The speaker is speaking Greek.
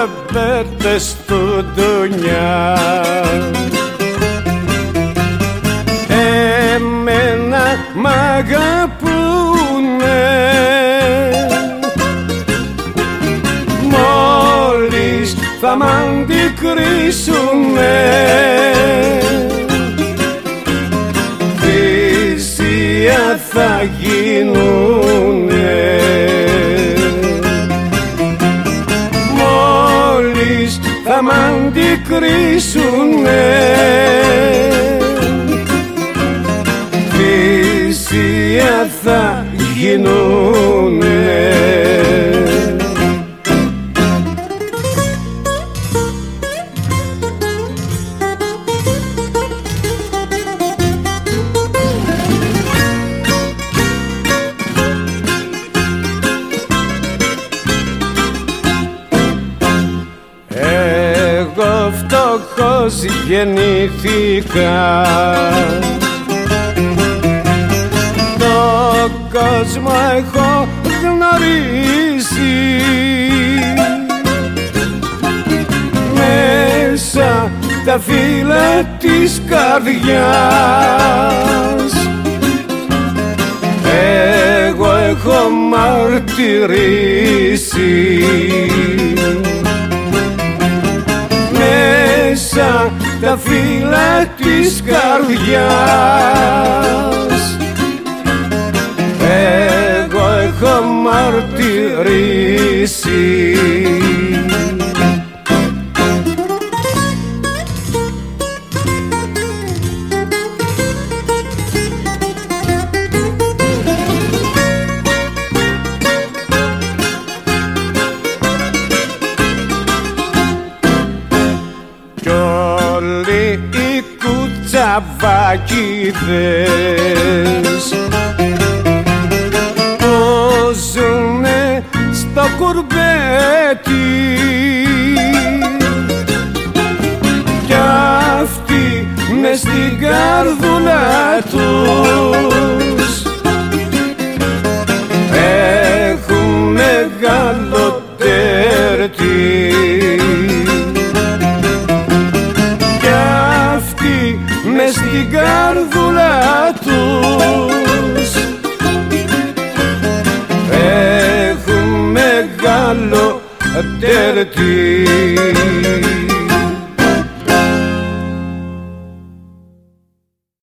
μπέρτες του ντουνιά. Εμένα μ' αγαπούνε μόλις θα μ' αντικρίσουνε. Θυσία θα γίνουνε μόλις θα μ' αντικρίσουνε. Θυσία θα γίνουνε. Εγώ φτωχός γεννήθηκα, το κόσμο έχω γνωρίσει, μέσα τα φύλλα της καρδιάς εγώ έχω μαρτυρήσει. Μέσα τα φύλλα της καρδιάς εγώ έχω μαρτυρήσει. Κι όλοι οι κουτσαβάκηδες που ζουνε στο κουρμπέτι κι αυτοί μες στην καρδούλα τους έχουν μεγάλο τέρτι. Μες στην καρδούλα τους έχουν μεγάλο τέρτι.